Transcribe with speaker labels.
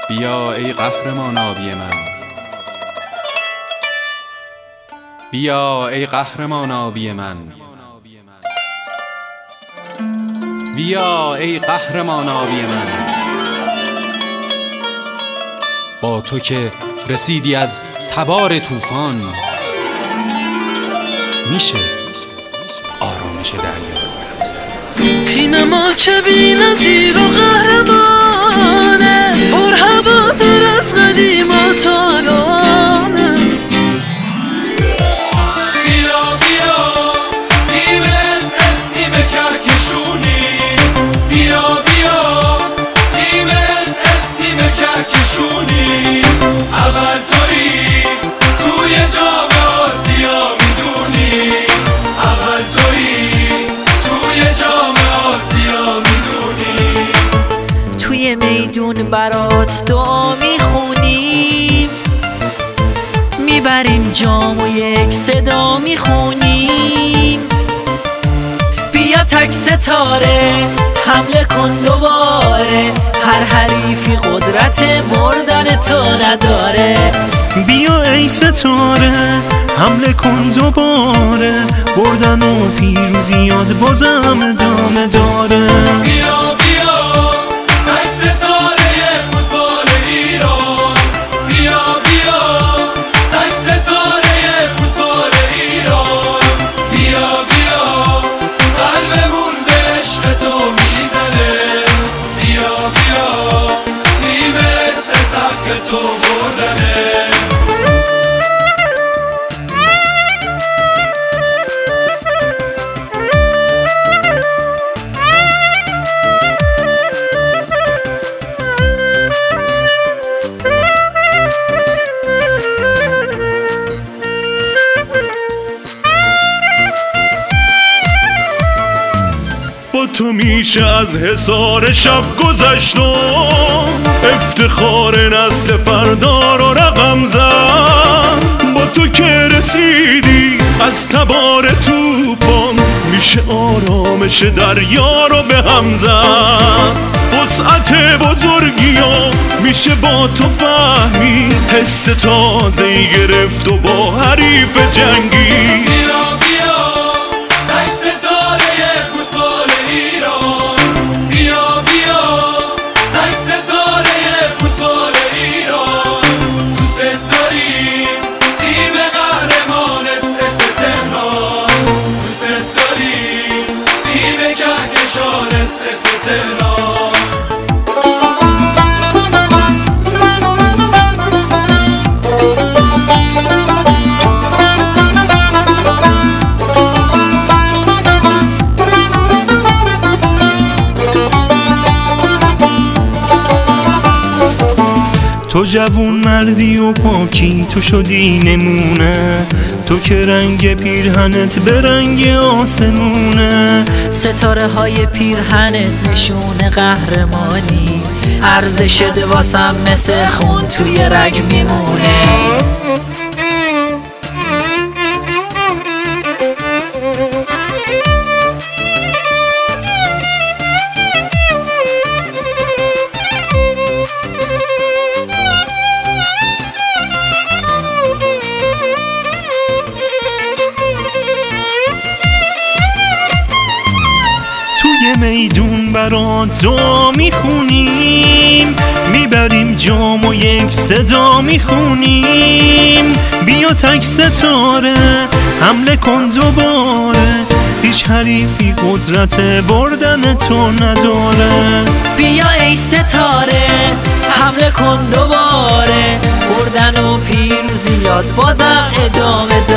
Speaker 1: بیا ای قهرمان آبی من، بیا ای قهرمان آبی من، بیا ای قهرمان آبی من. با تو که رسیدی از تبار طوفان، میشه آرامش دریا.
Speaker 2: تیم ما که بی‌نظیر و قهرمانه، پر هوادار از قدیم و تا الانه.
Speaker 3: بیا بیا تیم SS، تیم کهکشونی. بیا بیا تیم SS، تیم کهکشونی. اول تویی توی جام آسیا میدونی، اول تویی توی جام آسیا میدونی.
Speaker 2: توی میدون برات دعا میخونیم، میبریم جام و یک صدا میخونیم. بیا تک ستاره حمله کن دوباره، هر حریفی قدرت بردن تو نداره.
Speaker 4: بیا ای ستاره حمله کن دوباره، بردن و پیروزیات بازم ادامه داره.
Speaker 3: بیا بیا تک ستاره فوتبال ایران. بیا بیا تک ستاره فوتبال ایران. بیا بیا قلبمون به عشق تو میزنه. بیا بیا تیم SS حق تو بردنه.
Speaker 4: با تو میشه از حصار شب گذشتم، افتخار نسل فردا رو رقم زد. با تو که رسیدی از تبار طوفان، میشه آرامش دریا رو به هم زد. وسعت بزرگیا میشه با تو فهمی، حس تازه‌ای گرفت و با حریف جنگی.
Speaker 3: بیا بیا تک ستاره فوتبال ایران. بیا بیا تک ستاره فوتبال ایران. دوست داریم تیم قهرمان SS تهران. دوست داریم تیم کهکشان SS تهران.
Speaker 4: تو جوون مردی و پاکی، تو شدی نمونه. تو که رنگ پیرهنت به رنگ آسمونه.
Speaker 2: ستاره های پیرهنت نشون قهرمانی، ارزش واسم مثل خون توی رگ میمونه.
Speaker 4: میدون برات دعا میخونیم، میبریم جام و یک صدا میخونیم. بیا تک ستاره حمله کن دوباره، هیچ حریفی قدرت بردن تو نداره.
Speaker 2: بیا ای ستاره حمله کن دوباره، بردن و پیروزیات بازم ادامه داره.